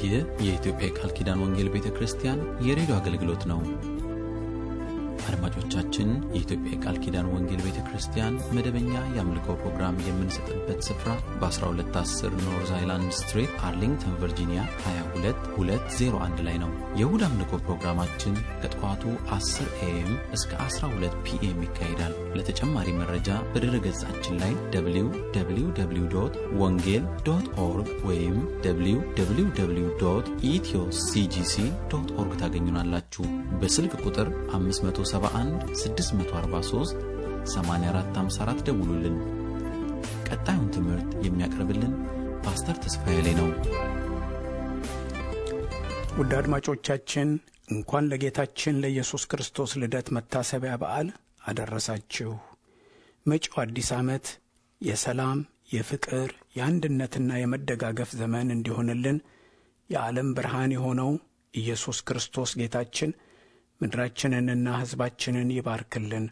ይህ የኢትዮጵያ ቃል ኪዳን ወንጌል ቤተክርስቲያን የሬዲዮ አገልግሎት ነው። አድማጮቻችን፣ የኢትዮጵያ ቃል ኪዳን ወንጌል ቤተክርስቲያን መደበኛ የአምልኮ ፕሮግራም የምንሰጥበት ስፍራ በ1210 ኖርዝ አይላንድ ስትሪት አርሊንግተን ቨርጂኒያ 22201 ላይ ነው። የእሁድ አምልኮ ፕሮግራማችን ከጠዋቱ 10 AM እስከ 12 PM ይካሄዳል። ለተጨማሪ መረጃ በድረ-ገጻችን ላይ www.wongel.org ወይም www.ethio.cgc.org ታገኙናላችሁ። በስልክ ቁጥር 571-643-8454 ደውሉልን። ቀጣዩን ትምህርት የሚያቀርብልን ፓስተር ተስፋዬ ላይ ነው። ውድ አድማጮቻችን፣ እንኳን ለጌታችን ለኢየሱስ ክርስቶስ ልደት መታሰቢያ በዓል አደረሳችሁ። መጪው አዲስ ዓመት የሰላም፣ የፍቅር፣ የአንድነትና የመደጋገፍ ዘመን እንዲሆንልን የዓለም ብርሃን የሆነው ኢየሱስ ክርስቶስ ጌታችን ምድራችንንና ሕዝባችንን ይባርክልን።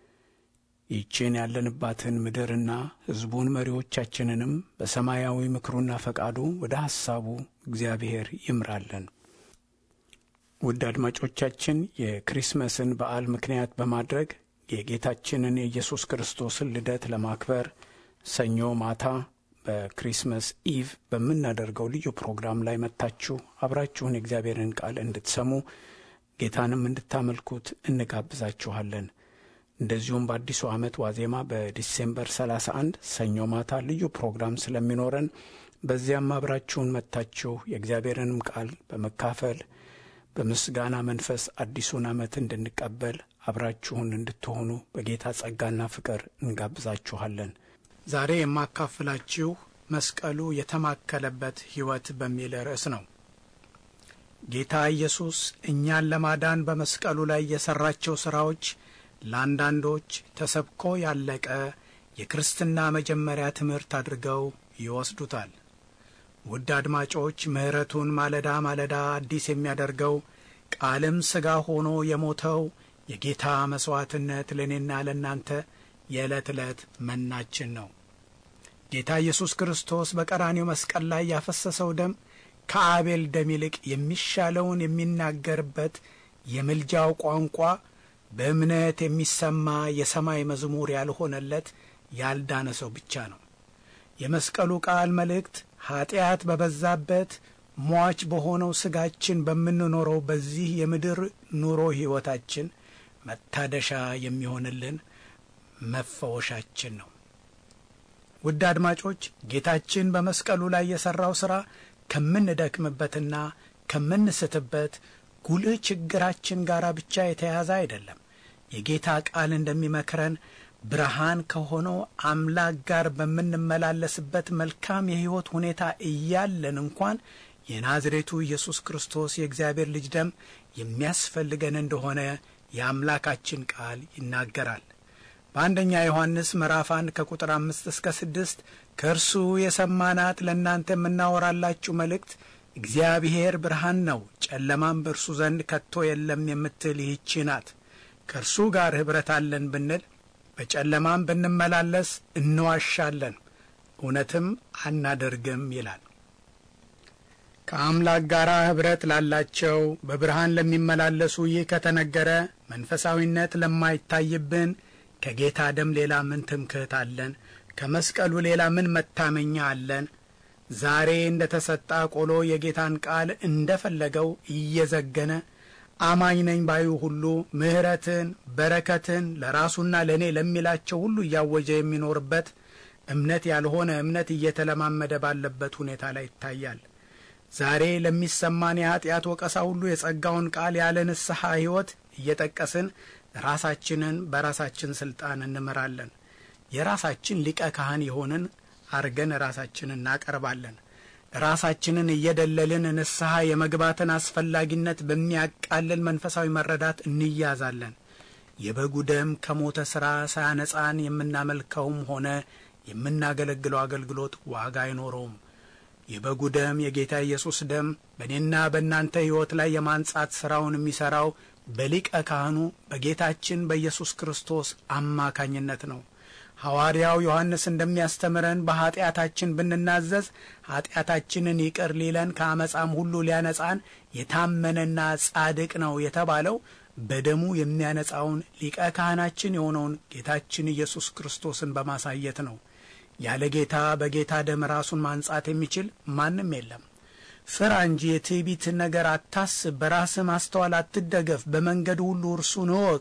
ይህችን ያለንባትን ምድርና ሕዝቡን መሪዎቻችንንም በሰማያዊ ምክሩና ፈቃዱ ወደ ሐሳቡ እግዚአብሔር ይምራልን። ውድ አድማጮቻችን፣ የክሪስመስን በዓል ምክንያት በማድረግ የጌታችንን የኢየሱስ ክርስቶስን ልደት ለማክበር ሰኞ ማታ በክሪስመስ ኢቭ በምናደርገው ልዩ ፕሮግራም ላይ መጥታችሁ አብራችሁን የእግዚአብሔርን ቃል እንድትሰሙ ጌታንም እንድታመልኩት እንጋብዛችኋለን። እንደዚሁም በአዲሱ ዓመት ዋዜማ በዲሴምበር 31 ሰኞ ማታ ልዩ ፕሮግራም ስለሚኖረን በዚያም አብራችሁን መጥታችሁ የእግዚአብሔርንም ቃል በመካፈል በምስጋና መንፈስ አዲሱን ዓመት እንድንቀበል አብራችሁን እንድትሆኑ በጌታ ጸጋና ፍቅር እንጋብዛችኋለን። ዛሬ የማካፍላችሁ መስቀሉ የተማከለበት ሕይወት በሚል ርዕስ ነው። ጌታ ኢየሱስ እኛን ለማዳን በመስቀሉ ላይ የሠራቸው ሥራዎች ለአንዳንዶች ተሰብኮ ያለቀ የክርስትና መጀመሪያ ትምህርት አድርገው ይወስዱታል። ውድ አድማጮች፣ ምሕረቱን ማለዳ ማለዳ አዲስ የሚያደርገው ቃልም ሥጋ ሆኖ የሞተው የጌታ መሥዋዕትነት ለእኔና ለእናንተ የዕለት ዕለት መናችን ነው። ጌታ ኢየሱስ ክርስቶስ በቀራንዮ መስቀል ላይ ያፈሰሰው ደም ከአቤል ደም ይልቅ የሚሻለውን የሚናገርበት የምልጃው ቋንቋ በእምነት የሚሰማ የሰማይ መዝሙር ያልሆነለት ያልዳነ ሰው ብቻ ነው። የመስቀሉ ቃል መልእክት ኀጢአት በበዛበት ሟች በሆነው ሥጋችን በምንኖረው በዚህ የምድር ኑሮ ሕይወታችን መታደሻ የሚሆንልን መፈወሻችን ነው። ውድ አድማጮች፣ ጌታችን በመስቀሉ ላይ የሠራው ሥራ ከምንደክምበትና ከምንስትበት ጉልህ ችግራችን ጋር ብቻ የተያዘ አይደለም። የጌታ ቃል እንደሚመክረን ብርሃን ከሆነው አምላክ ጋር በምንመላለስበት መልካም የሕይወት ሁኔታ እያለን እንኳን የናዝሬቱ ኢየሱስ ክርስቶስ የእግዚአብሔር ልጅ ደም የሚያስፈልገን እንደሆነ የአምላካችን ቃል ይናገራል። በአንደኛ ዮሐንስ ምዕራፍ 1 ከቁጥር 5 እስከ 6 ከእርሱ የሰማናት ለእናንተ የምናወራላችሁ መልእክት እግዚአብሔር ብርሃን ነው፣ ጨለማም በእርሱ ዘንድ ከቶ የለም የምትል ይህች ናት። ከእርሱ ጋር ኅብረት አለን ብንል በጨለማም ብንመላለስ እንዋሻለን፣ እውነትም አናደርግም ይላል። ከአምላክ ጋር ኅብረት ላላቸው በብርሃን ለሚመላለሱ ይህ ከተነገረ መንፈሳዊነት ለማይታይብን ከጌታ ደም ሌላ ምን ትምክህት አለን? ከመስቀሉ ሌላ ምን መታመኛ አለን? ዛሬ እንደ ተሰጣ ቆሎ የጌታን ቃል እንደ ፈለገው እየዘገነ አማኝ ነኝ ባዩ ሁሉ ምሕረትን፣ በረከትን ለራሱና ለእኔ ለሚላቸው ሁሉ እያወጀ የሚኖርበት እምነት ያልሆነ እምነት እየተለማመደ ባለበት ሁኔታ ላይ ይታያል። ዛሬ ለሚሰማን የኀጢአት ወቀሳ ሁሉ የጸጋውን ቃል ያለ ንስሐ ሕይወት እየጠቀስን ራሳችንን በራሳችን ሥልጣን እንመራለን። የራሳችን ሊቀ ካህን የሆንን አርገን ራሳችንን እናቀርባለን። ራሳችንን እየደለልን ንስሐ የመግባትን አስፈላጊነት በሚያቃልል መንፈሳዊ መረዳት እንያዛለን። የበጉ ደም ከሞተ ሥራ ሳያነጻን የምናመልከውም ሆነ የምናገለግለው አገልግሎት ዋጋ አይኖረውም። የበጉ ደም የጌታ ኢየሱስ ደም በእኔና በእናንተ ሕይወት ላይ የማንጻት ሥራውን የሚሠራው በሊቀ ካህኑ በጌታችን በኢየሱስ ክርስቶስ አማካኝነት ነው። ሐዋርያው ዮሐንስ እንደሚያስተምረን በኃጢአታችን ብንናዘዝ ኃጢአታችንን ይቅር ሊለን ከአመጻም ሁሉ ሊያነጻን የታመነና ጻድቅ ነው የተባለው በደሙ የሚያነጻውን ሊቀ ካህናችን የሆነውን ጌታችን ኢየሱስ ክርስቶስን በማሳየት ነው። ያለ ጌታ በጌታ ደም ራሱን ማንጻት የሚችል ማንም የለም። ፍራ እንጂ የትዕቢት ነገር አታስብ፣ በራስህ ማስተዋል አትደገፍ፣ በመንገድ ሁሉ እርሱን እወቅ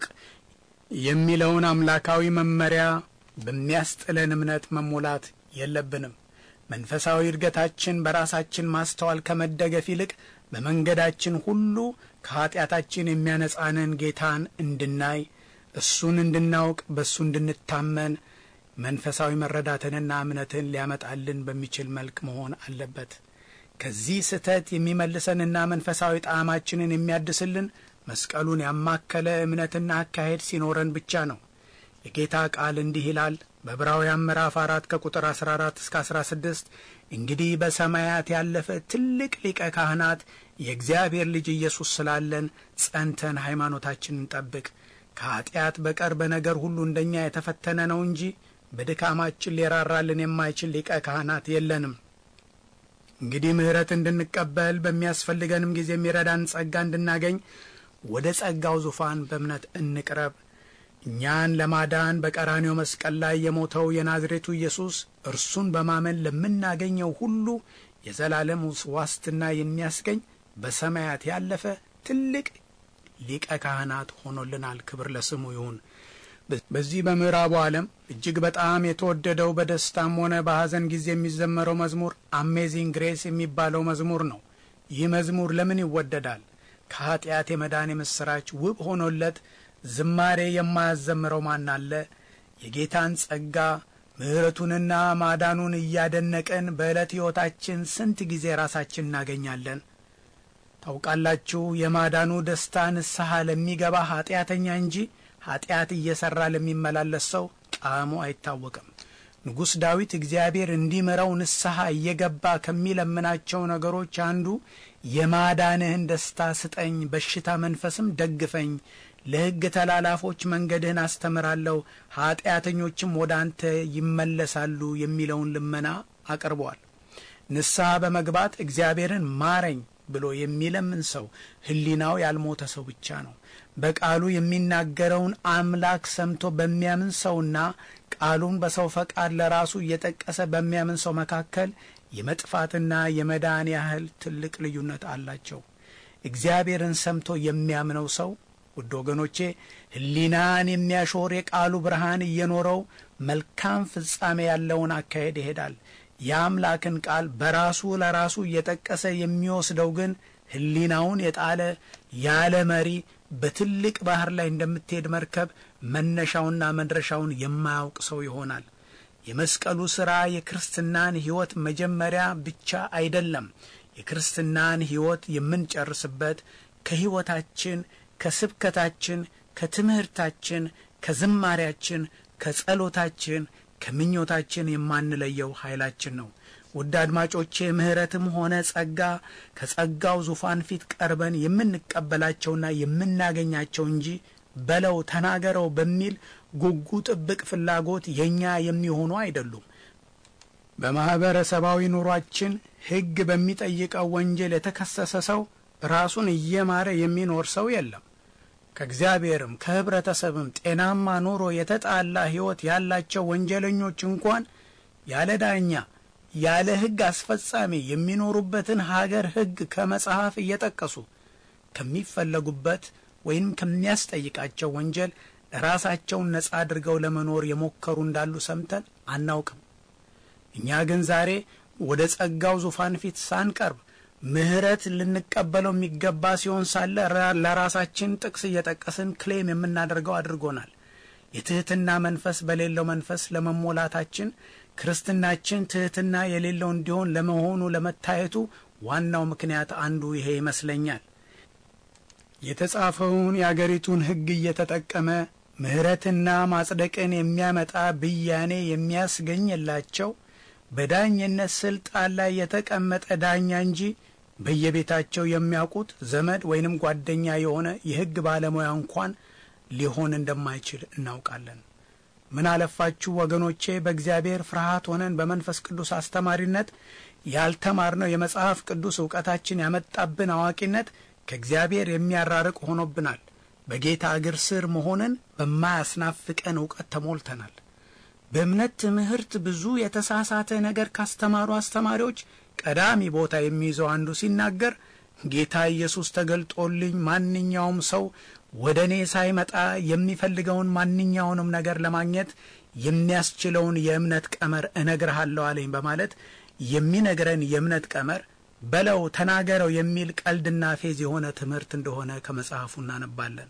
የሚለውን አምላካዊ መመሪያ በሚያስጥለን እምነት መሞላት የለብንም። መንፈሳዊ እድገታችን በራሳችን ማስተዋል ከመደገፍ ይልቅ በመንገዳችን ሁሉ ከኃጢአታችን የሚያነጻንን ጌታን እንድናይ፣ እሱን እንድናውቅ፣ በእሱ እንድንታመን መንፈሳዊ መረዳትንና እምነትን ሊያመጣልን በሚችል መልክ መሆን አለበት። ከዚህ ስህተት የሚመልሰንና መንፈሳዊ ጣዕማችንን የሚያድስልን መስቀሉን ያማከለ እምነትና አካሄድ ሲኖረን ብቻ ነው። የጌታ ቃል እንዲህ ይላል በዕብራውያን ምዕራፍ 4 ከቁጥር 14 እስከ 16 እንግዲህ በሰማያት ያለፈ ትልቅ ሊቀ ካህናት የእግዚአብሔር ልጅ ኢየሱስ ስላለን ጸንተን ሃይማኖታችንን ጠብቅ። ከኃጢአት በቀር በነገር ሁሉ እንደኛ የተፈተነ ነው እንጂ በድካማችን ሊራራልን የማይችል ሊቀ ካህናት የለንም። እንግዲህ ምሕረት እንድንቀበል በሚያስፈልገንም ጊዜ የሚረዳን ጸጋ እንድናገኝ ወደ ጸጋው ዙፋን በእምነት እንቅረብ። እኛን ለማዳን በቀራንዮ መስቀል ላይ የሞተው የናዝሬቱ ኢየሱስ እርሱን በማመን ለምናገኘው ሁሉ የዘላለም ዋስትና የሚያስገኝ በሰማያት ያለፈ ትልቅ ሊቀ ካህናት ሆኖልናል። ክብር ለስሙ ይሁን። በዚህ በምዕራቡ ዓለም እጅግ በጣም የተወደደው በደስታም ሆነ በሐዘን ጊዜ የሚዘመረው መዝሙር አሜዚንግ ግሬስ የሚባለው መዝሙር ነው። ይህ መዝሙር ለምን ይወደዳል? ከኃጢአት የመዳን የምሥራች ውብ ሆኖለት ዝማሬ የማያዘምረው ማን አለ? የጌታን ጸጋ ምሕረቱንና ማዳኑን እያደነቅን በዕለት ሕይወታችን ስንት ጊዜ ራሳችን እናገኛለን? ታውቃላችሁ፣ የማዳኑ ደስታ ንስሐ ለሚገባ ኃጢአተኛ እንጂ ኃጢአት እየሠራ ለሚመላለስ ሰው ጣዕሙ አይታወቅም። ንጉሥ ዳዊት እግዚአብሔር እንዲምረው ንስሐ እየገባ ከሚለምናቸው ነገሮች አንዱ የማዳንህን ደስታ ስጠኝ፣ በሽታ መንፈስም ደግፈኝ፣ ለሕግ ተላላፎች መንገድህን አስተምራለሁ፣ ኃጢአተኞችም ወደ አንተ ይመለሳሉ የሚለውን ልመና አቅርቧል። ንስሐ በመግባት እግዚአብሔርን ማረኝ ብሎ የሚለምን ሰው ሕሊናው ያልሞተ ሰው ብቻ ነው። በቃሉ የሚናገረውን አምላክ ሰምቶ በሚያምን ሰውና ቃሉን በሰው ፈቃድ ለራሱ እየጠቀሰ በሚያምን ሰው መካከል የመጥፋትና የመዳን ያህል ትልቅ ልዩነት አላቸው። እግዚአብሔርን ሰምቶ የሚያምነው ሰው ውድ ወገኖቼ ሕሊናን የሚያሾር የቃሉ ብርሃን እየኖረው መልካም ፍጻሜ ያለውን አካሄድ ይሄዳል። የአምላክን ቃል በራሱ ለራሱ እየጠቀሰ የሚወስደው ግን ሕሊናውን የጣለ ያለ መሪ በትልቅ ባህር ላይ እንደምትሄድ መርከብ መነሻውና መድረሻውን የማያውቅ ሰው ይሆናል። የመስቀሉ ሥራ የክርስትናን ሕይወት መጀመሪያ ብቻ አይደለም። የክርስትናን ሕይወት የምንጨርስበት ከሕይወታችን፣ ከስብከታችን፣ ከትምህርታችን፣ ከዝማሪያችን፣ ከጸሎታችን፣ ከምኞታችን የማንለየው ኃይላችን ነው። ውድ አድማጮቼ ምሕረትም ሆነ ጸጋ ከጸጋው ዙፋን ፊት ቀርበን የምንቀበላቸውና የምናገኛቸው እንጂ በለው ተናገረው በሚል ጉጉ ጥብቅ ፍላጎት የኛ የሚሆኑ አይደሉም። በማህበረሰባዊ ኑሯችን ሕግ በሚጠይቀው ወንጀል የተከሰሰ ሰው ራሱን እየማረ የሚኖር ሰው የለም። ከእግዚአብሔርም ከህብረተሰብም ጤናማ ኑሮ የተጣላ ሕይወት ያላቸው ወንጀለኞች እንኳን ያለ ዳኛ ያለ ሕግ አስፈጻሚ የሚኖሩበትን ሀገር ሕግ ከመጽሐፍ እየጠቀሱ ከሚፈለጉበት ወይም ከሚያስጠይቃቸው ወንጀል ራሳቸውን ነጻ አድርገው ለመኖር የሞከሩ እንዳሉ ሰምተን አናውቅም። እኛ ግን ዛሬ ወደ ጸጋው ዙፋን ፊት ሳንቀርብ ምሕረት ልንቀበለው የሚገባ ሲሆን ሳለ ለራሳችን ጥቅስ እየጠቀስን ክሌም የምናደርገው አድርጎናል። የትህትና መንፈስ በሌለው መንፈስ ለመሞላታችን ክርስትናችን ትህትና የሌለው እንዲሆን ለመሆኑ ለመታየቱ ዋናው ምክንያት አንዱ ይሄ ይመስለኛል። የተጻፈውን የአገሪቱን ሕግ እየተጠቀመ ምሕረትና ማጽደቅን የሚያመጣ ብያኔ የሚያስገኝላቸው በዳኝነት ስልጣን ላይ የተቀመጠ ዳኛ እንጂ በየቤታቸው የሚያውቁት ዘመድ ወይንም ጓደኛ የሆነ የሕግ ባለሙያ እንኳን ሊሆን እንደማይችል እናውቃለን። ምን አለፋችሁ ወገኖቼ በእግዚአብሔር ፍርሃት ሆነን በመንፈስ ቅዱስ አስተማሪነት ያልተማርነው የመጽሐፍ ቅዱስ ዕውቀታችን ያመጣብን አዋቂነት ከእግዚአብሔር የሚያራርቅ ሆኖብናል። በጌታ እግር ስር መሆንን በማያስናፍቀን ዕውቀት ተሞልተናል። በእምነት ትምህርት ብዙ የተሳሳተ ነገር ካስተማሩ አስተማሪዎች ቀዳሚ ቦታ የሚይዘው አንዱ ሲናገር ጌታ ኢየሱስ ተገልጦልኝ ማንኛውም ሰው ወደ እኔ ሳይመጣ የሚፈልገውን ማንኛውንም ነገር ለማግኘት የሚያስችለውን የእምነት ቀመር እነግርሃለሁ አለኝ በማለት የሚነግረን የእምነት ቀመር በለው ተናገረው የሚል ቀልድና ፌዝ የሆነ ትምህርት እንደሆነ ከመጽሐፉ እናነባለን።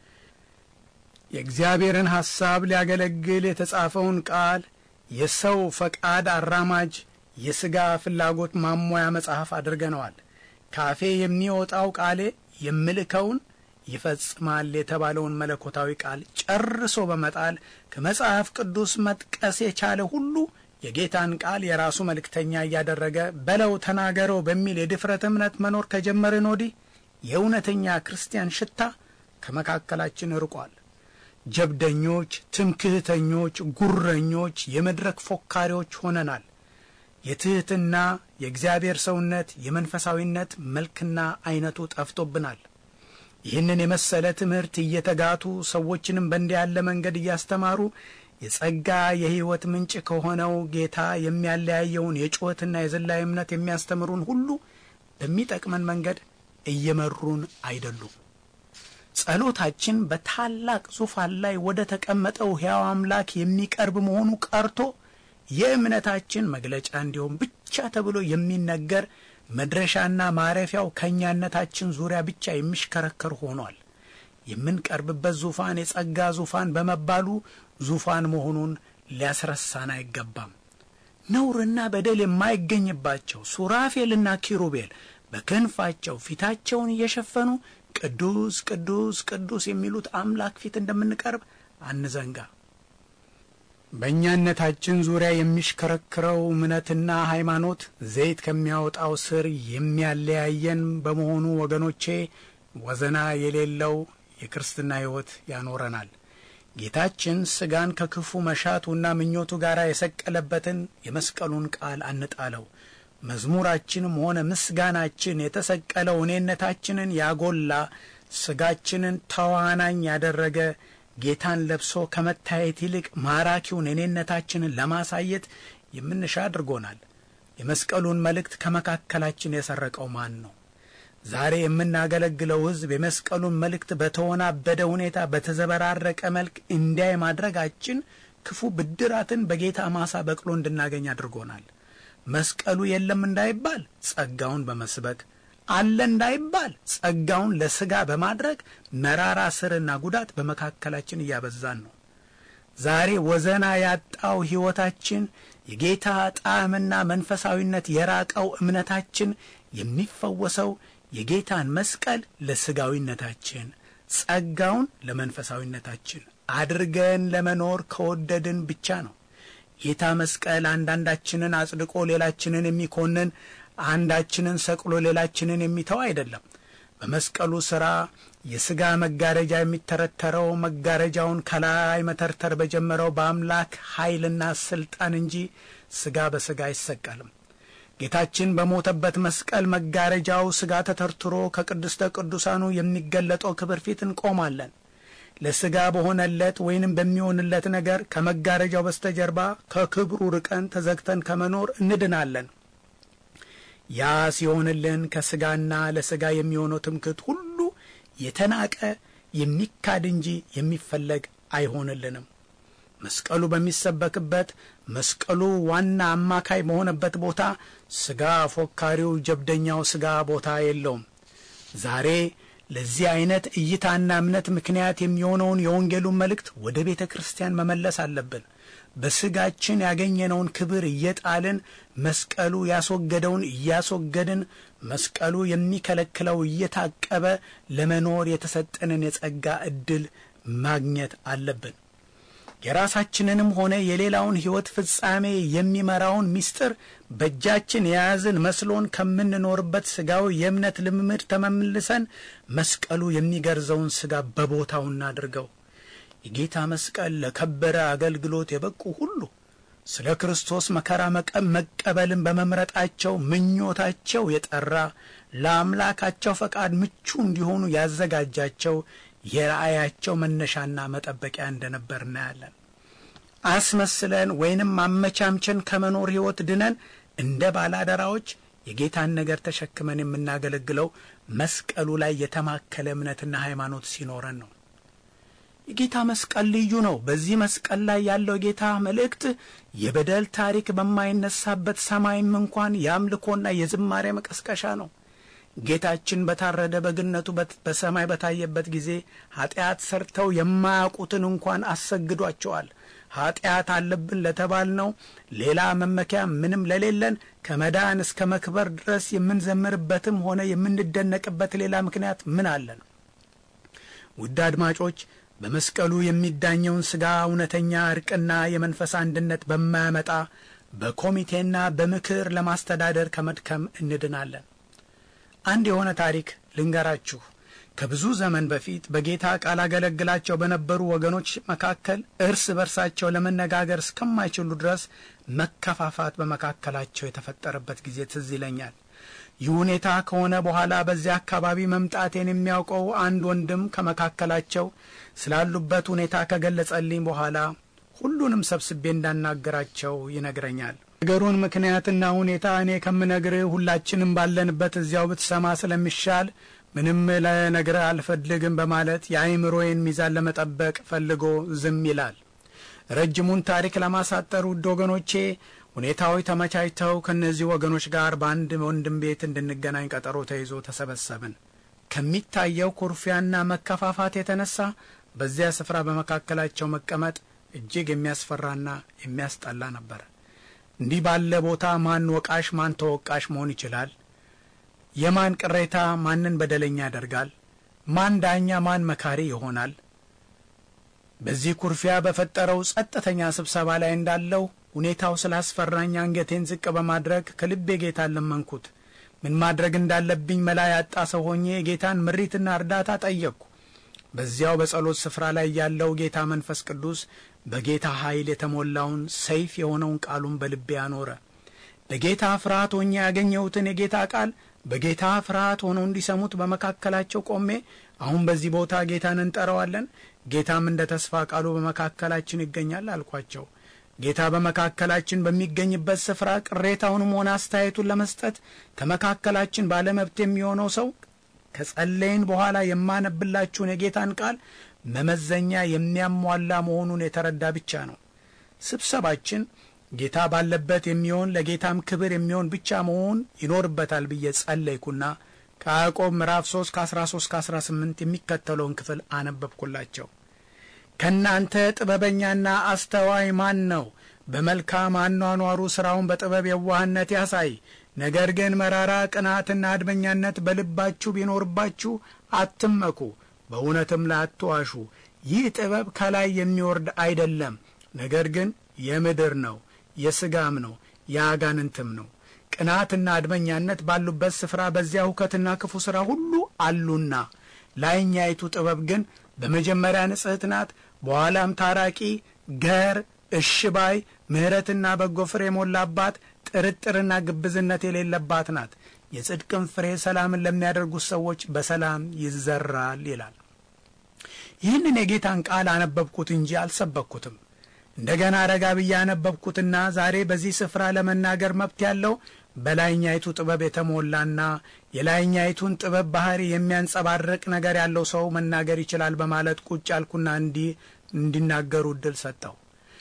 የእግዚአብሔርን ሐሳብ ሊያገለግል የተጻፈውን ቃል የሰው ፈቃድ አራማጅ የሥጋ ፍላጎት ማሟያ መጽሐፍ አድርገነዋል። ካፌ የሚወጣው ቃሌ የምልከውን ይፈጽማል የተባለውን መለኮታዊ ቃል ጨርሶ በመጣል ከመጽሐፍ ቅዱስ መጥቀስ የቻለ ሁሉ የጌታን ቃል የራሱ መልእክተኛ እያደረገ በለው ተናገረው በሚል የድፍረት እምነት መኖር ከጀመርን ወዲህ የእውነተኛ ክርስቲያን ሽታ ከመካከላችን ርቋል። ጀብደኞች፣ ትምክህተኞች፣ ጉረኞች፣ የመድረክ ፎካሪዎች ሆነናል። የትህትና የእግዚአብሔር ሰውነት የመንፈሳዊነት መልክና አይነቱ ጠፍቶብናል። ይህንን የመሰለ ትምህርት እየተጋቱ ሰዎችንም በእንዲህ ያለ መንገድ እያስተማሩ የጸጋ የሕይወት ምንጭ ከሆነው ጌታ የሚያለያየውን የጩኸትና የዝላይ እምነት የሚያስተምሩን ሁሉ በሚጠቅመን መንገድ እየመሩን አይደሉም። ጸሎታችን በታላቅ ዙፋን ላይ ወደ ተቀመጠው ሕያው አምላክ የሚቀርብ መሆኑ ቀርቶ የእምነታችን መግለጫ እንዲሆን ብቻ ተብሎ የሚነገር መድረሻና ማረፊያው ከኛነታችን ዙሪያ ብቻ የሚሽከረከር ሆኗል። የምንቀርብበት ዙፋን የጸጋ ዙፋን በመባሉ ዙፋን መሆኑን ሊያስረሳን አይገባም። ነውርና በደል የማይገኝባቸው ሱራፌልና ኪሩቤል በክንፋቸው ፊታቸውን እየሸፈኑ ቅዱስ ቅዱስ ቅዱስ የሚሉት አምላክ ፊት እንደምንቀርብ አንዘንጋ። በእኛነታችን ዙሪያ የሚሽከረክረው እምነትና ሃይማኖት ዘይት ከሚያወጣው ስር የሚያለያየን በመሆኑ ወገኖቼ ወዘና የሌለው የክርስትና ሕይወት ያኖረናል። ጌታችን ሥጋን ከክፉ መሻቱና ምኞቱ ጋር የሰቀለበትን የመስቀሉን ቃል አንጣለው። መዝሙራችንም ሆነ ምስጋናችን የተሰቀለው እኔነታችንን ያጎላ ሥጋችንን ተዋናኝ ያደረገ ጌታን ለብሶ ከመታየት ይልቅ ማራኪውን እኔነታችንን ለማሳየት የምንሻ አድርጎናል። የመስቀሉን መልእክት ከመካከላችን የሰረቀው ማን ነው? ዛሬ የምናገለግለው ሕዝብ የመስቀሉን መልእክት በተወናበደ ሁኔታ በተዘበራረቀ መልክ እንዲያይ ማድረጋችን ክፉ ብድራትን በጌታ ማሳ በቅሎ እንድናገኝ አድርጎናል። መስቀሉ የለም እንዳይባል ጸጋውን በመስበክ አለ እንዳይባል ጸጋውን ለሥጋ በማድረግ መራራ ስርና ጉዳት በመካከላችን እያበዛን ነው። ዛሬ ወዘና ያጣው ሕይወታችን የጌታ ጣዕምና መንፈሳዊነት የራቀው እምነታችን የሚፈወሰው የጌታን መስቀል ለሥጋዊነታችን ጸጋውን ለመንፈሳዊነታችን አድርገን ለመኖር ከወደድን ብቻ ነው። ጌታ መስቀል አንዳንዳችንን አጽድቆ ሌላችንን የሚኮንን አንዳችንን ሰቅሎ ሌላችንን የሚተው አይደለም። በመስቀሉ ሥራ የሥጋ መጋረጃ የሚተረተረው መጋረጃውን ከላይ መተርተር በጀመረው በአምላክ ኃይልና ሥልጣን እንጂ ሥጋ በሥጋ አይሰቀልም። ጌታችን በሞተበት መስቀል መጋረጃው ሥጋ ተተርትሮ ከቅድስተ ቅዱሳኑ የሚገለጠው ክብር ፊት እንቆማለን። ለሥጋ በሆነለት ወይንም በሚሆንለት ነገር ከመጋረጃው በስተጀርባ ከክብሩ ርቀን ተዘግተን ከመኖር እንድናለን። ያ ሲሆንልን ከሥጋና ለሥጋ የሚሆነው ትምክህት ሁሉ የተናቀ የሚካድ እንጂ የሚፈለግ አይሆንልንም። መስቀሉ በሚሰበክበት መስቀሉ ዋና አማካይ በሆነበት ቦታ ሥጋ ፎካሪው ጀብደኛው ሥጋ ቦታ የለውም። ዛሬ ለዚህ አይነት እይታና እምነት ምክንያት የሚሆነውን የወንጌሉን መልእክት ወደ ቤተ ክርስቲያን መመለስ አለብን። በሥጋችን ያገኘነውን ክብር እየጣልን መስቀሉ ያስወገደውን እያስወገድን መስቀሉ የሚከለክለው እየታቀበ ለመኖር የተሰጠንን የጸጋ ዕድል ማግኘት አለብን። የራሳችንንም ሆነ የሌላውን ሕይወት ፍጻሜ የሚመራውን ምስጢር በእጃችን የያዝን መስሎን ከምንኖርበት ሥጋዊ የእምነት ልምምድ ተመልሰን መስቀሉ የሚገርዘውን ሥጋ በቦታው እናድርገው። የጌታ መስቀል ለከበረ አገልግሎት የበቁ ሁሉ ስለ ክርስቶስ መከራ መቀበልን በመምረጣቸው ምኞታቸው የጠራ ለአምላካቸው ፈቃድ ምቹ እንዲሆኑ ያዘጋጃቸው የራእያቸው መነሻና መጠበቂያ እንደነበር እናያለን። አስመስለን ወይንም አመቻምቸን ከመኖር ሕይወት ድነን እንደ ባላደራዎች የጌታን ነገር ተሸክመን የምናገለግለው መስቀሉ ላይ የተማከለ እምነትና ሃይማኖት ሲኖረን ነው። የጌታ መስቀል ልዩ ነው። በዚህ መስቀል ላይ ያለው ጌታ መልእክት የበደል ታሪክ በማይነሳበት ሰማይም እንኳን የአምልኮና የዝማሬ መቀስቀሻ ነው። ጌታችን በታረደ በግነቱ በሰማይ በታየበት ጊዜ ኃጢአት ሰርተው የማያውቁትን እንኳን አሰግዷቸዋል። ኃጢአት አለብን ለተባልነው ሌላ መመኪያ ምንም ለሌለን ከመዳን እስከ መክበር ድረስ የምንዘምርበትም ሆነ የምንደነቅበት ሌላ ምክንያት ምን አለን? ውድ አድማጮች፣ በመስቀሉ የሚዳኘውን ሥጋ እውነተኛ እርቅና የመንፈስ አንድነት በማያመጣ በኮሚቴና በምክር ለማስተዳደር ከመድከም እንድናለን። አንድ የሆነ ታሪክ ልንገራችሁ። ከብዙ ዘመን በፊት በጌታ ቃል አገለግላቸው በነበሩ ወገኖች መካከል እርስ በርሳቸው ለመነጋገር እስከማይችሉ ድረስ መከፋፋት በመካከላቸው የተፈጠረበት ጊዜ ትዝ ይለኛል። ይህ ሁኔታ ከሆነ በኋላ በዚያ አካባቢ መምጣቴን የሚያውቀው አንድ ወንድም ከመካከላቸው ስላሉበት ሁኔታ ከገለጸልኝ በኋላ ሁሉንም ሰብስቤ እንዳናገራቸው ይነግረኛል። ነገሩን ምክንያትና ሁኔታ እኔ ከምነግርህ ሁላችንም ባለንበት እዚያው ብትሰማ ስለሚሻል ምንም ለነግርህ አልፈልግም በማለት የአእምሮዬን ሚዛን ለመጠበቅ ፈልጎ ዝም ይላል። ረጅሙን ታሪክ ለማሳጠር ውድ ወገኖቼ፣ ሁኔታዎች ተመቻችተው ከነዚህ ወገኖች ጋር በአንድ ወንድም ቤት እንድንገናኝ ቀጠሮ ተይዞ ተሰበሰብን። ከሚታየው ኩርፊያና መከፋፋት የተነሳ በዚያ ስፍራ በመካከላቸው መቀመጥ እጅግ የሚያስፈራና የሚያስጠላ ነበር። እንዲህ ባለ ቦታ ማን ወቃሽ ማን ተወቃሽ መሆን ይችላል? የማን ቅሬታ ማንን በደለኛ ያደርጋል? ማን ዳኛ ማን መካሪ ይሆናል? በዚህ ኩርፊያ በፈጠረው ጸጥተኛ ስብሰባ ላይ እንዳለው ሁኔታው ስላስፈራኝ አንገቴን ዝቅ በማድረግ ከልቤ ጌታን ለመንኩት። ምን ማድረግ እንዳለብኝ መላ ያጣ ሰው ሆኜ የጌታን ምሪትና እርዳታ ጠየቅኩ። በዚያው በጸሎት ስፍራ ላይ ያለው ጌታ መንፈስ ቅዱስ በጌታ ኃይል የተሞላውን ሰይፍ የሆነውን ቃሉን በልቤ አኖረ። በጌታ ፍርሃት ሆኜ ያገኘሁትን የጌታ ቃል በጌታ ፍርሃት ሆነው እንዲሰሙት በመካከላቸው ቆሜ አሁን በዚህ ቦታ ጌታን እንጠራዋለን፣ ጌታም እንደ ተስፋ ቃሉ በመካከላችን ይገኛል አልኳቸው። ጌታ በመካከላችን በሚገኝበት ስፍራ ቅሬታውንም ሆነ አስተያየቱን ለመስጠት ከመካከላችን ባለመብት የሚሆነው ሰው ከጸለይን በኋላ የማነብላችሁን የጌታን ቃል መመዘኛ የሚያሟላ መሆኑን የተረዳ ብቻ ነው። ስብሰባችን ጌታ ባለበት የሚሆን ለጌታም ክብር የሚሆን ብቻ መሆን ይኖርበታል ብዬ ጸለይኩና ከያዕቆብ ምዕራፍ 3 ከ13 ከ18 የሚከተለውን ክፍል አነበብኩላቸው። ከናንተ ጥበበኛና አስተዋይ ማን ነው? በመልካም አኗኗሩ ሥራውን በጥበብ የዋህነት ያሳይ። ነገር ግን መራራ ቅናትና አድመኛነት በልባችሁ ቢኖርባችሁ አትመኩ፣ በእውነትም ላይ አትዋሹ። ይህ ጥበብ ከላይ የሚወርድ አይደለም፣ ነገር ግን የምድር ነው፣ የሥጋም ነው፣ የአጋንንትም ነው። ቅናትና አድመኛነት ባሉበት ስፍራ በዚያ ሁከትና ክፉ ሥራ ሁሉ አሉና፣ ላይኛይቱ ጥበብ ግን በመጀመሪያ ንጽሕት ናት፣ በኋላም ታራቂ፣ ገር፣ እሽባይ፣ ምሕረትና በጎ ፍሬ የሞላባት፣ ጥርጥርና ግብዝነት የሌለባት ናት። የጽድቅም ፍሬ ሰላምን ለሚያደርጉት ሰዎች በሰላም ይዘራል ይላል። ይህንን የጌታን ቃል አነበብኩት እንጂ አልሰበኩትም። እንደገና ረጋ ብዬ አነበብኩትና ዛሬ በዚህ ስፍራ ለመናገር መብት ያለው በላይኛይቱ ጥበብ የተሞላና የላይኛይቱን ጥበብ ባህሪ የሚያንጸባርቅ ነገር ያለው ሰው መናገር ይችላል በማለት ቁጭ አልኩና እንዲናገሩ እድል ሰጠው።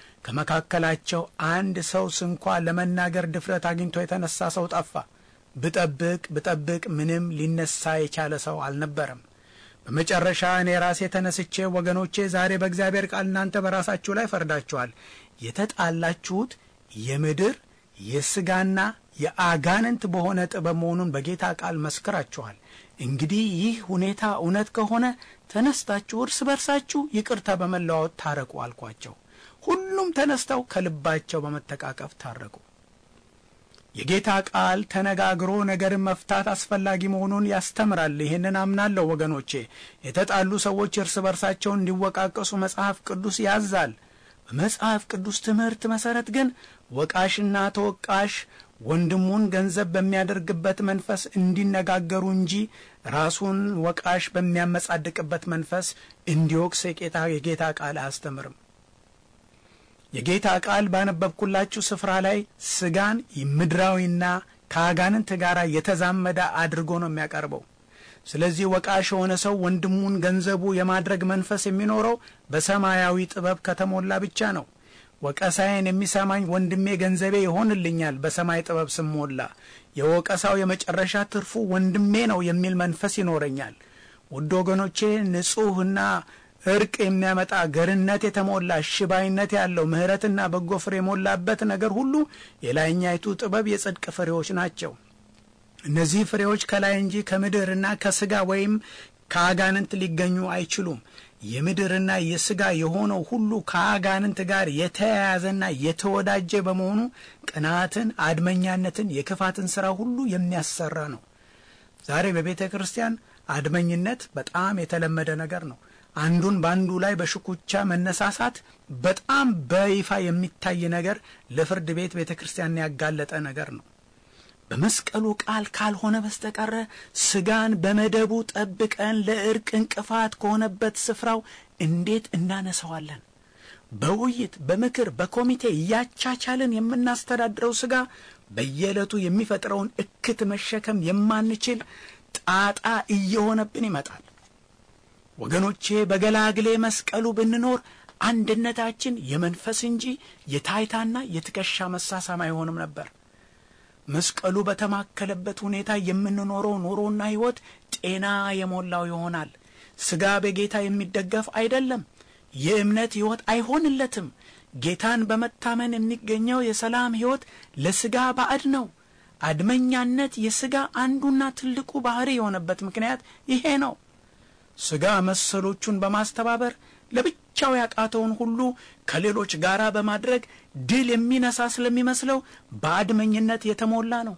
ከመካከላቸው አንድ ሰው ስንኳ ለመናገር ድፍረት አግኝቶ የተነሳ ሰው ጠፋ። ብጠብቅ ምንም ሊነሳ የቻለ ሰው አልነበረም። በመጨረሻ እኔ ራሴ ተነስቼ ወገኖቼ፣ ዛሬ በእግዚአብሔር ቃል እናንተ በራሳችሁ ላይ ፈርዳችኋል። የተጣላችሁት የምድር የሥጋና የአጋንንት በሆነ ጥበብ መሆኑን በጌታ ቃል መስክራችኋል። እንግዲህ ይህ ሁኔታ እውነት ከሆነ ተነስታችሁ እርስ በርሳችሁ ይቅርታ በመለዋወጥ ታረቁ አልኳቸው። ሁሉም ተነስተው ከልባቸው በመተቃቀፍ ታረቁ። የጌታ ቃል ተነጋግሮ ነገርን መፍታት አስፈላጊ መሆኑን ያስተምራል። ይህንን አምናለሁ ወገኖቼ። የተጣሉ ሰዎች እርስ በርሳቸው እንዲወቃቀሱ መጽሐፍ ቅዱስ ያዛል። በመጽሐፍ ቅዱስ ትምህርት መሰረት ግን ወቃሽና ተወቃሽ ወንድሙን ገንዘብ በሚያደርግበት መንፈስ እንዲነጋገሩ እንጂ ራሱን ወቃሽ በሚያመጻድቅበት መንፈስ እንዲወቅስ የጌታ ቃል አያስተምርም። የጌታ ቃል ባነበብኩላችሁ ስፍራ ላይ ስጋን ምድራዊና ከአጋንንት ጋር የተዛመደ አድርጎ ነው የሚያቀርበው። ስለዚህ ወቃሽ የሆነ ሰው ወንድሙን ገንዘቡ የማድረግ መንፈስ የሚኖረው በሰማያዊ ጥበብ ከተሞላ ብቻ ነው። ወቀሳዬን የሚሰማኝ ወንድሜ ገንዘቤ ይሆንልኛል በሰማይ ጥበብ ስሞላ፣ የወቀሳው የመጨረሻ ትርፉ ወንድሜ ነው የሚል መንፈስ ይኖረኛል። ውድ ወገኖቼ፣ ንጹህና እርቅ የሚያመጣ ገርነት የተሞላ ሽባይነት ያለው ምህረትና በጎ ፍሬ የሞላበት ነገር ሁሉ የላይኛይቱ ጥበብ የጽድቅ ፍሬዎች ናቸው። እነዚህ ፍሬዎች ከላይ እንጂ ከምድርና ከስጋ ወይም ከአጋንንት ሊገኙ አይችሉም። የምድርና የስጋ የሆነው ሁሉ ከአጋንንት ጋር የተያያዘና የተወዳጀ በመሆኑ ቅናትን፣ አድመኛነትን፣ የክፋትን ሥራ ሁሉ የሚያሰራ ነው። ዛሬ በቤተ ክርስቲያን አድመኝነት በጣም የተለመደ ነገር ነው። አንዱን ባንዱ ላይ በሽኩቻ መነሳሳት በጣም በይፋ የሚታይ ነገር፣ ለፍርድ ቤት ቤተ ክርስቲያን ያጋለጠ ነገር ነው። በመስቀሉ ቃል ካልሆነ በስተቀር ስጋን በመደቡ ጠብቀን ለእርቅ እንቅፋት ከሆነበት ስፍራው እንዴት እናነሳዋለን? በውይይት በምክር በኮሚቴ እያቻቻልን የምናስተዳድረው ስጋ በየዕለቱ የሚፈጥረውን እክት መሸከም የማንችል ጣጣ እየሆነብን ይመጣል። ወገኖቼ፣ በገላግሌ መስቀሉ ብንኖር አንድነታችን የመንፈስ እንጂ የታይታና የትከሻ መሳሳም አይሆንም ነበር። መስቀሉ በተማከለበት ሁኔታ የምንኖረው ኑሮና ሕይወት ጤና የሞላው ይሆናል። ስጋ በጌታ የሚደገፍ አይደለም። የእምነት ሕይወት አይሆንለትም። ጌታን በመታመን የሚገኘው የሰላም ሕይወት ለስጋ ባዕድ ነው። አድመኛነት የስጋ አንዱና ትልቁ ባህሪ የሆነበት ምክንያት ይሄ ነው። ስጋ መሰሎቹን በማስተባበር ለብቻው ያቃተውን ሁሉ ከሌሎች ጋር በማድረግ ድል የሚነሳ ስለሚመስለው በአድመኝነት የተሞላ ነው።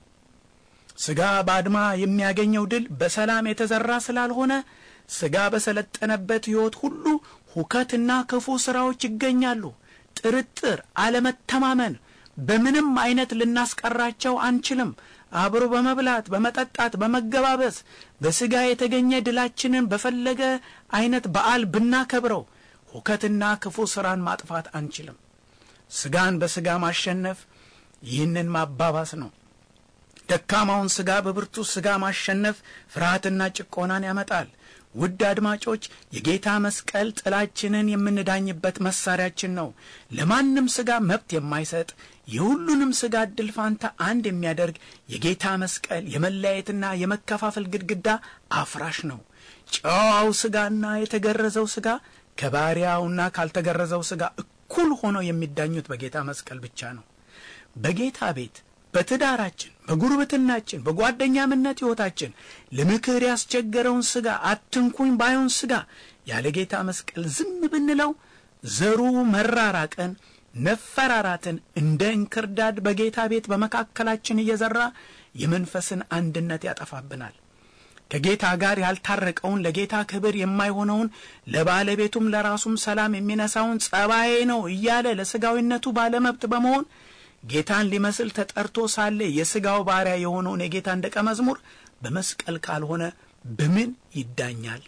ስጋ በአድማ የሚያገኘው ድል በሰላም የተዘራ ስላልሆነ ስጋ በሰለጠነበት ሕይወት ሁሉ ሁከትና ክፉ ሥራዎች ይገኛሉ። ጥርጥር፣ አለመተማመን በምንም አይነት ልናስቀራቸው አንችልም። አብሮ በመብላት በመጠጣት በመገባበስ በስጋ የተገኘ ድላችንን በፈለገ አይነት በዓል ብናከብረው ሁከትና ክፉ ሥራን ማጥፋት አንችልም። ስጋን በስጋ ማሸነፍ ይህንን ማባባስ ነው። ደካማውን ስጋ በብርቱ ስጋ ማሸነፍ ፍርሃትና ጭቆናን ያመጣል። ውድ አድማጮች፣ የጌታ መስቀል ጥላችንን የምንዳኝበት መሳሪያችን ነው። ለማንም ስጋ መብት የማይሰጥ የሁሉንም ስጋ እድል ፋንታ አንድ የሚያደርግ የጌታ መስቀል የመለያየትና የመከፋፈል ግድግዳ አፍራሽ ነው። ጨዋው ስጋና የተገረዘው ስጋ ከባሪያውና ካልተገረዘው ስጋ እኩል ሆነው የሚዳኙት በጌታ መስቀል ብቻ ነው። በጌታ ቤት፣ በትዳራችን፣ በጉርብትናችን፣ በጓደኛምነት ሕይወታችን ለምክር ያስቸገረውን ስጋ አትንኩኝ ባዩን ስጋ ያለ ጌታ መስቀል ዝም ብንለው ዘሩ መራራቅን፣ መፈራራትን እንደ እንክርዳድ በጌታ ቤት በመካከላችን እየዘራ የመንፈስን አንድነት ያጠፋብናል። ከጌታ ጋር ያልታረቀውን ለጌታ ክብር የማይሆነውን ለባለቤቱም ለራሱም ሰላም የሚነሳውን ጸባዬ ነው እያለ ለስጋዊነቱ ባለመብት በመሆን ጌታን ሊመስል ተጠርቶ ሳለ የስጋው ባሪያ የሆነውን የጌታን ደቀ መዝሙር በመስቀል ካልሆነ በምን ይዳኛል?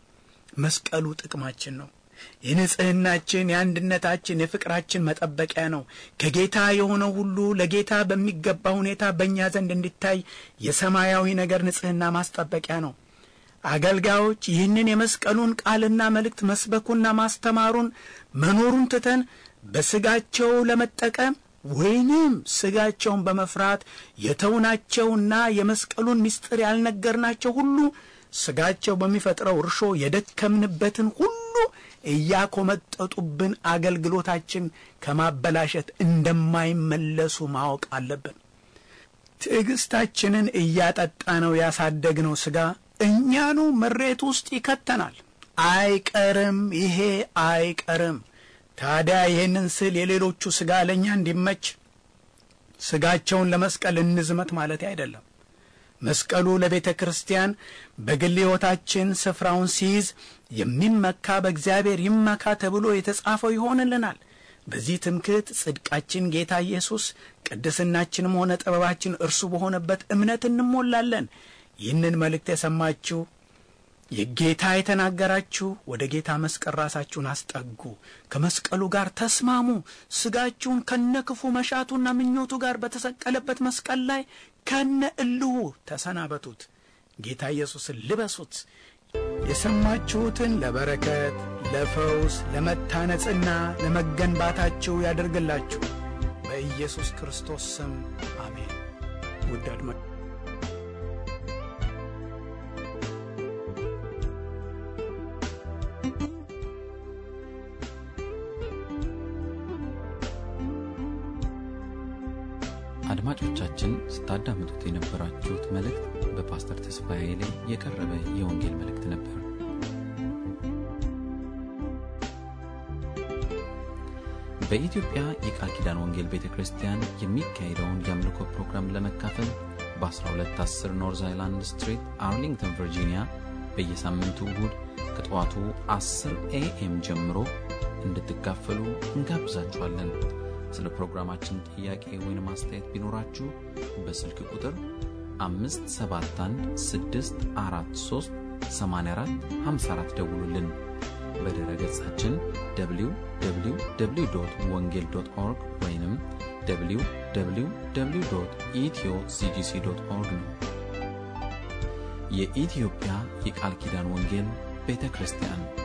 መስቀሉ ጥቅማችን ነው። የንጽህናችን፣ የአንድነታችን፣ የፍቅራችን መጠበቂያ ነው። ከጌታ የሆነው ሁሉ ለጌታ በሚገባ ሁኔታ በእኛ ዘንድ እንዲታይ የሰማያዊ ነገር ንጽህና ማስጠበቂያ ነው። አገልጋዮች ይህንን የመስቀሉን ቃልና መልእክት መስበኩና ማስተማሩን መኖሩን ትተን በስጋቸው ለመጠቀም ወይንም ስጋቸውን በመፍራት የተውናቸውና የመስቀሉን ምስጢር ያልነገርናቸው ሁሉ ስጋቸው በሚፈጥረው እርሾ የደከምንበትን ሁሉ እያኮመጠጡብን አገልግሎታችን ከማበላሸት እንደማይመለሱ ማወቅ አለብን። ትዕግስታችንን እያጠጣ ነው ያሳደግነው ስጋ እኛኑ መሬት ውስጥ ይከተናል። አይቀርም፣ ይሄ አይቀርም። ታዲያ ይህንን ስል የሌሎቹ ስጋ ለኛ እንዲመች ስጋቸውን ለመስቀል እንዝመት ማለት አይደለም። መስቀሉ ለቤተ ክርስቲያን በግል ሕይወታችን ስፍራውን ሲይዝ የሚመካ በእግዚአብሔር ይመካ ተብሎ የተጻፈው ይሆንልናል። በዚህ ትምክህት ጽድቃችን ጌታ ኢየሱስ፣ ቅድስናችንም ሆነ ጥበባችን እርሱ በሆነበት እምነት እንሞላለን። ይህንን መልእክት የሰማችሁ የጌታ የተናገራችሁ ወደ ጌታ መስቀል ራሳችሁን አስጠጉ፣ ከመስቀሉ ጋር ተስማሙ። ስጋችሁን ከነክፉ መሻቱና ምኞቱ ጋር በተሰቀለበት መስቀል ላይ ከነእልሁ ተሰናበቱት። ጌታ ኢየሱስን ልበሱት። የሰማችሁትን ለበረከት፣ ለፈውስ፣ ለመታነጽና ለመገንባታችሁ ያደርግላችሁ። በኢየሱስ ክርስቶስ ስም አሜን። ውድ አድማጮቻችን ስታዳምጡት የነበራችሁት መልእክት በፓስተር ተስፋዬ ላይ የቀረበ የወንጌል መልእክት ነበር። በኢትዮጵያ የቃል ኪዳን ወንጌል ቤተክርስቲያን የሚካሄደውን የአምልኮ ፕሮግራም ለመካፈል በ1210 ኖርዝ አይላንድ ስትሪት አርሊንግተን ቨርጂኒያ በየሳምንቱ እሁድ ከጠዋቱ 10 AM ጀምሮ እንድትካፈሉ እንጋብዛችኋለን። ስለ ፕሮግራማችን ጥያቄ ወይም አስተያየት ቢኖራችሁ በስልክ ቁጥር 571643844 ደውሉልን። በድረ ገጻችን www.wongel.org ወይንም www.ethio.cgc.org ነው። የኢትዮጵያ የቃል ኪዳን ወንጌል ቤተክርስቲያን